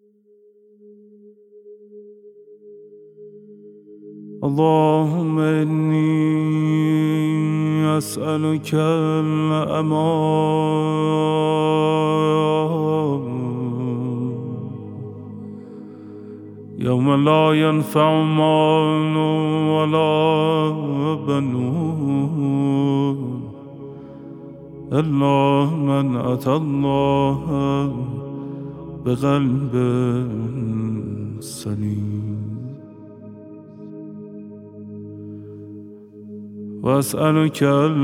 اللهم إني أسألك الأمان يوم لا ينفع مال ولا بنون إلا من أتى الله بقلب سليم. وأسألك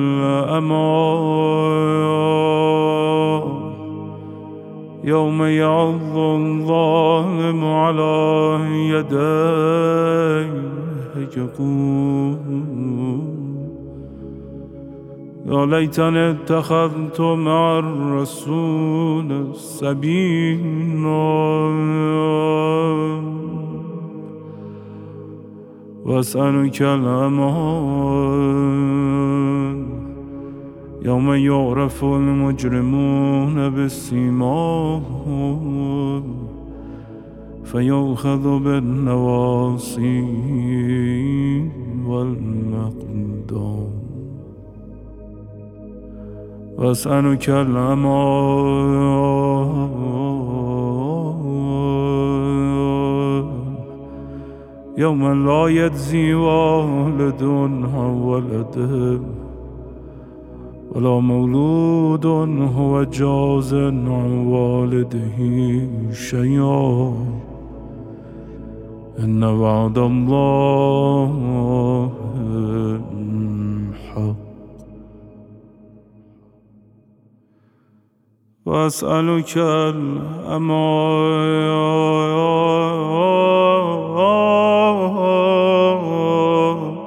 الأمان يوم يعض الظالم على يديه يقول يا ليتني اتخذت مع الرسول سبيلا. وأسألك الأمان يوم يعرف المجرمون بسيماهم فيؤخذ بالنواصي والأقدام. وأسألك الأمان يوم لا يجزي والد عن ولده ولا مولود هو جاز عن والده شيئا إن وعد الله حق. وأسألك الأمان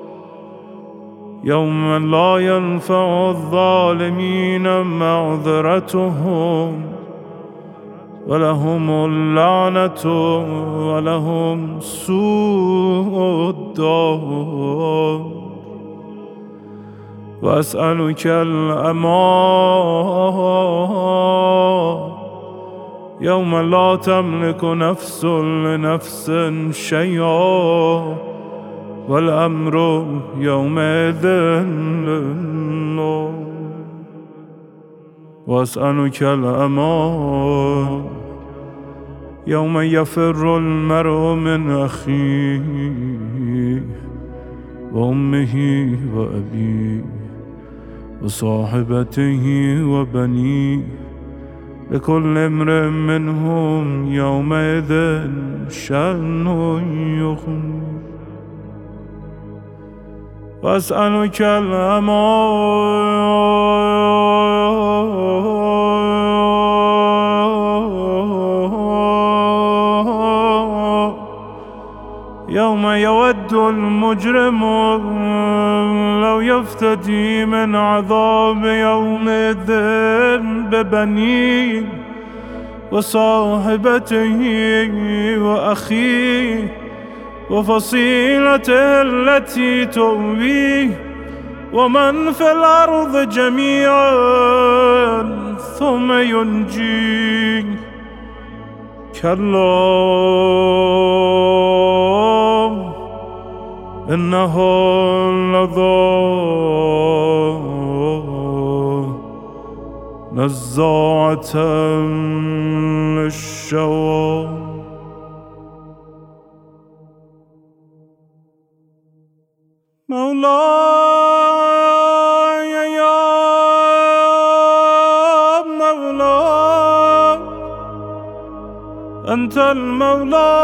يوم لا ينفع الظالمين معذرتهم ولهم اللعنة ولهم سوء الدار. وأسألك الأمان يوم لا تملك نفس لنفس شيئا والأمر يومئذ لله. وأسألك الأمان يوم يفر المرء من أخيه وأمه وأبيه وصاحبته وبنيه لكل امرئ منهم يومئذ شأن يغنيه. وأسألك الأمان يوم يود المجرم لو يفتدي من عذاب يومئذ ببنيه وصاحبته وأخيه وفصيلته التي تؤويه ومن في الأرض جميعا ثم ينجيه. كلا إنه لظى نزاعة للشوى. مولاي يا مولاي أنت المولى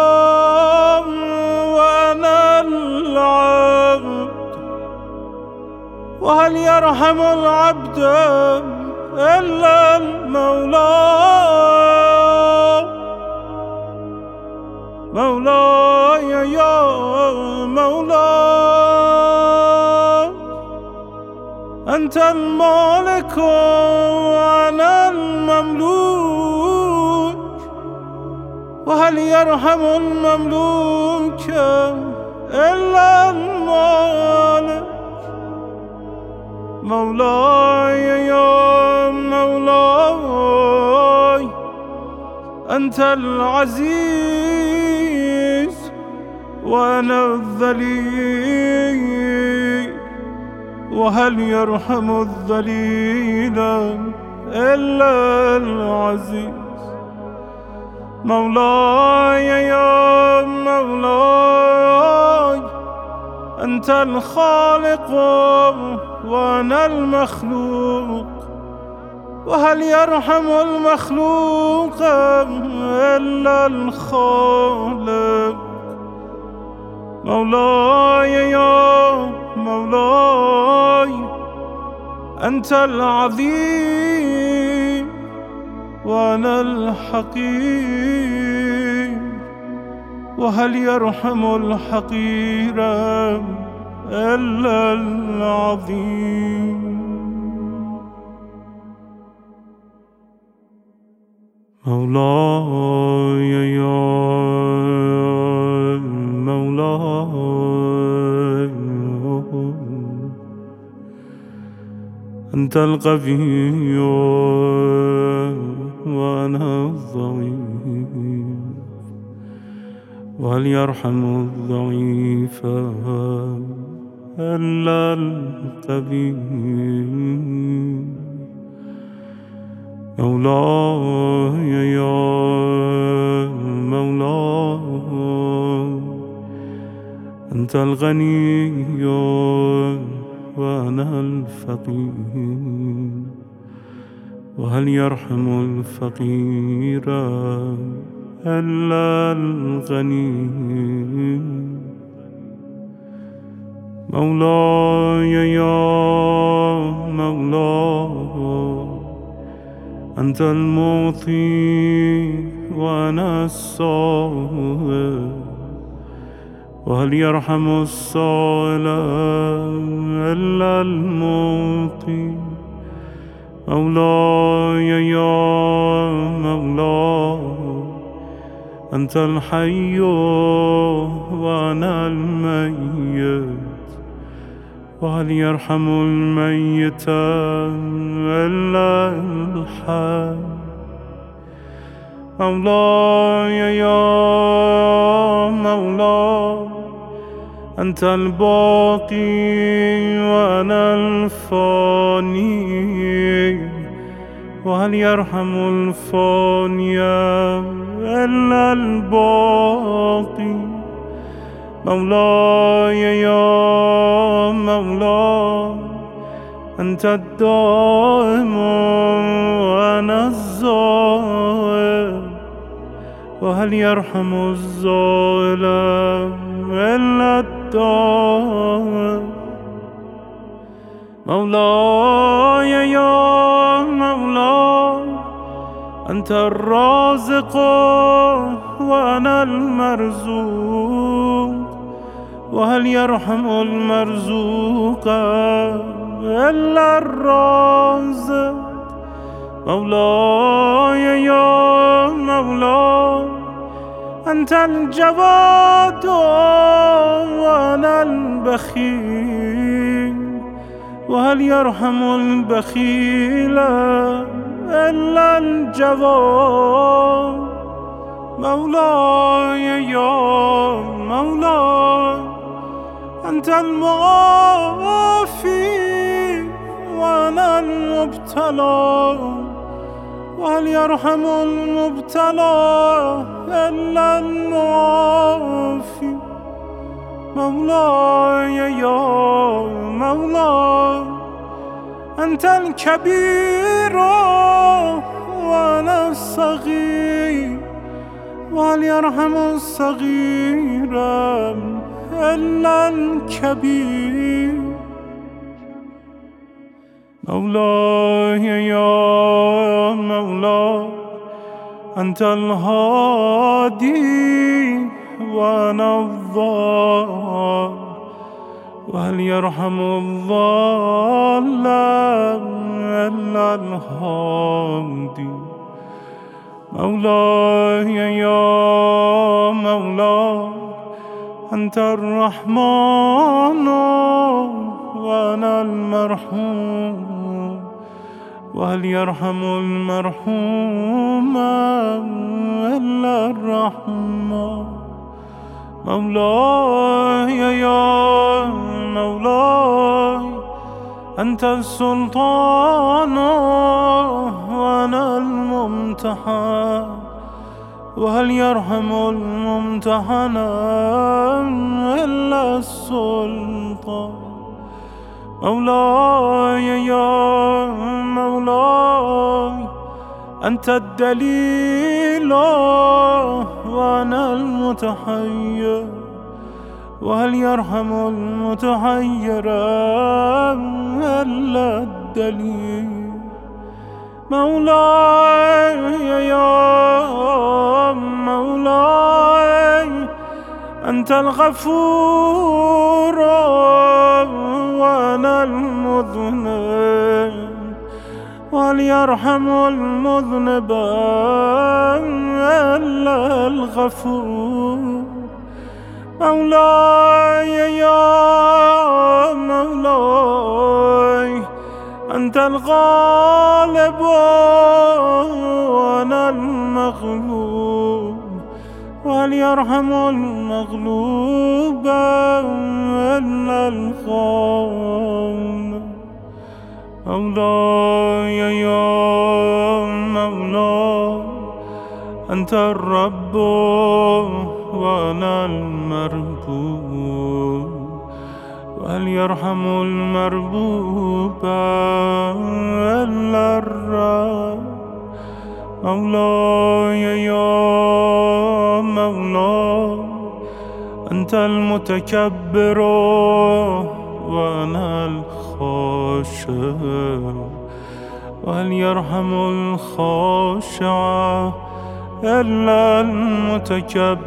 وأنا العبد وهل يرحم العبد إلا المولى. مولاي يا مولاي أنت المالك وأنا المملوك وهل يرحم المملوك إلا المالك. مولاي يا مولاي أنت العزيز وأنا الذليل، وهل يرحم الذليل إلا العزيز. مولاي يا مولاي، أنت الخالق وأنا المخلوق، وهل يرحم المخلوق إلا الخالق. مولاي يا مولاي، أنت العظيم وأنا الحقير، وهل يرحم الحقير إلا العظيم. مولاي يا مولاي، أنت القوي وأنا الضعيف، وهل يرحم الضعيف إلا القوي. مولاي يا مولاي، أنت الغني وأنا الفقير، وهل يرحم الفقير إلا الغني. مولاي يا مولاي، أنت المعطي وأنا السائل، وهل يرحم السائل إلا المعطي. مولاي يا مولاي، أنت الحي وأنا الميت، وهل يرحم الميت إلا الحي. مولاي يا مولاي، أنت الباقي وأنا الفاني، وهل يرحم الفاني إلا الباقي. مولاي يا مولاي، أنت الدائم وأنا الزائل، وهل يرحم الزائل إلا الدائم. مولاي يا مولاي، أنت الرازق وأنا المرزوق، وهل يرحم المرزوق إلا الرازق. مولاي يا مولاي، أنت الجواد وأنا البخيل، وهل يرحم البخيل إلا الجواد. مولاي يا مولاي، أنت المعافي وأنا المبتلى، وهل يرحم المبتلى إلا المعافي. مولاي يا مولاي، أنت الكبير وأنا الصغير، وهل يرحم الصغير إلا الكبير. مولاي يا مولاي، أنت الهادي وأنا الضال، وهل يرحم الضال إلا الهادي. مولاي يا مولاي، أنت الرحمن وأنا المرحوم، وهل يرحم المرحوم الرحمن مولاي يا مولاي أنت السلطان وأنا الممتحن وهل يرحم الممتحن إلا السلطان مولاي يا مولاي أنت الدليل وأنا المتحير وهل يرحم المتحير إلا الدليل مولاي يا مولاي أنت الغفور وأنا المذنب وهل يرحم المذنب إلا الغفور مولاي يا مولاي أنت الغالب وأنا المغلوب وهل يرحم المغلوب إلا الغالب مولاي يا مولاي أنت الرب وأنا المربوب وهل يرحم المربوب إلا الرب مولاي يا مولاي أنت المتكبر وأنا الخاشع وهل يرحم الخاشع إلا المتكبر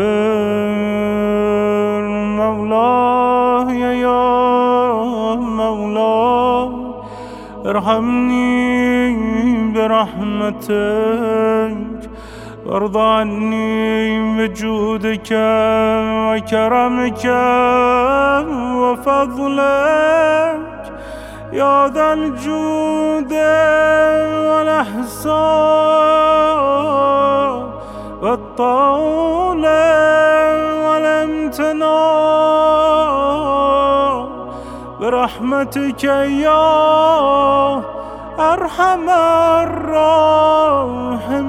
مولاي يا مولاي ارحمني برحمتك وارض عني بجودك وكرمك وفضلك يا ذا الجود والإحسان والطول والامتنان برحمتك يا أرحم الراحمين